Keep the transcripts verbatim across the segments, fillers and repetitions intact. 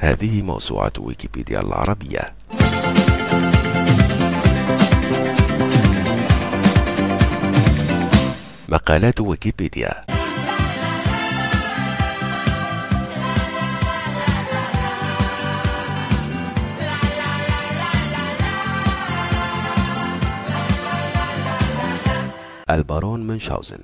هذه موسوعة ويكيبيديا العربية. مقالات ويكيبيديا. البارون منشاوزن.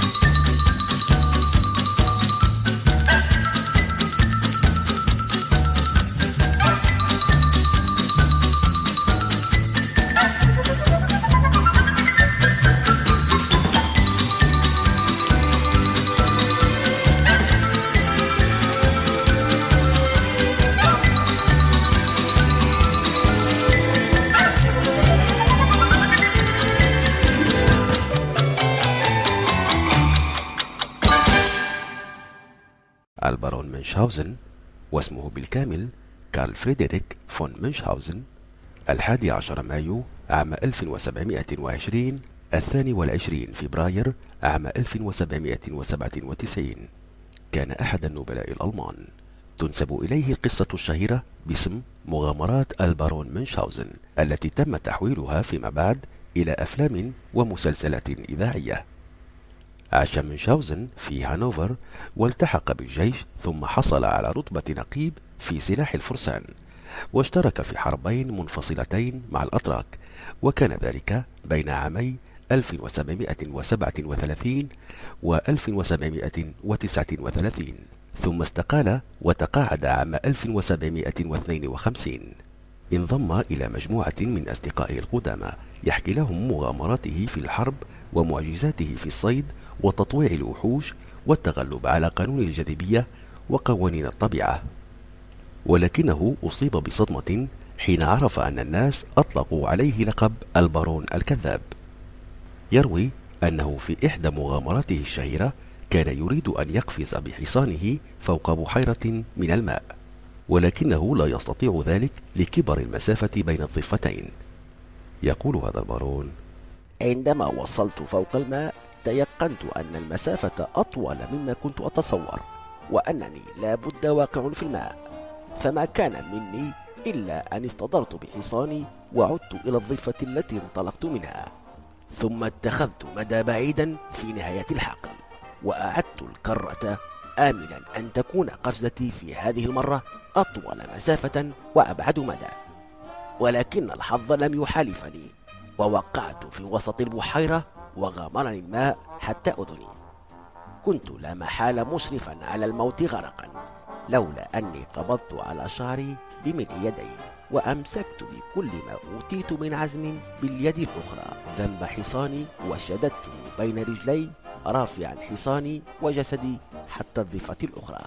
البارون منشاوزن، واسمه بالكامل كارل فريدريك فون منشاوزن، الحادي عشر مايو عام ألف وسبعمائة وعشرين، الثاني والعشرين فبراير عام ألف وسبعمائة وسبعة وتسعين، كان أحد النبلاء الألمان. تنسب إليه القصة الشهيرة باسم مغامرات البارون منشاوزن، التي تم تحويلها فيما بعد إلى أفلام ومسلسلات إذاعية. عاش منشاوزن في هانوفر والتحق بالجيش، ثم حصل على رتبة نقيب في سلاح الفرسان، واشترك في حربين منفصلتين مع الأتراك، وكان ذلك بين عامي ألف وسبعمائة وسبعة وثلاثين و ألف وسبعمائة وتسعة وثلاثين، ثم استقال وتقاعد عام ألف وسبعمائة واثنين وخمسين. انضم إلى مجموعة من أصدقائه القدامى يحكي لهم مغامراته في الحرب ومعجزاته في الصيد وتطويع الوحوش والتغلب على قانون الجاذبية وقوانين الطبيعة. ولكنه أصيب بصدمة حين عرف أن الناس أطلقوا عليه لقب البارون الكذاب. يروي أنه في إحدى مغامراته الشهيرة كان يريد أن يقفز بحصانه فوق بحيرة من الماء، ولكنه لا يستطيع ذلك لكبر المسافة بين الضفتين. يقول هذا البارون: عندما وصلت فوق الماء تيقنت أن المسافة أطول مما كنت أتصور، وأنني لابد واقع في الماء، فما كان مني إلا أن اصطدرت بحصاني وعدت إلى الضفة التي انطلقت منها، ثم اتخذت مدى بعيدا في نهاية الحقل، وأعدت الكرة آملا أن تكون قفزتي في هذه المرة أطول مسافة وأبعد مدى. ولكن الحظ لم يحالفني، ووقعت في وسط البحيرة وغمرني الماء حتى أذني. كنت لا محالة مشرفا على الموت غرقا، لولا أني قبضت على شعري بملء يدي، وأمسكت بكل ما أوتيت من عزم باليد الأخرى ذنب حصاني، وشددته بين رجلي رافعا حصاني وجسدي حتى الضفة الأخرى.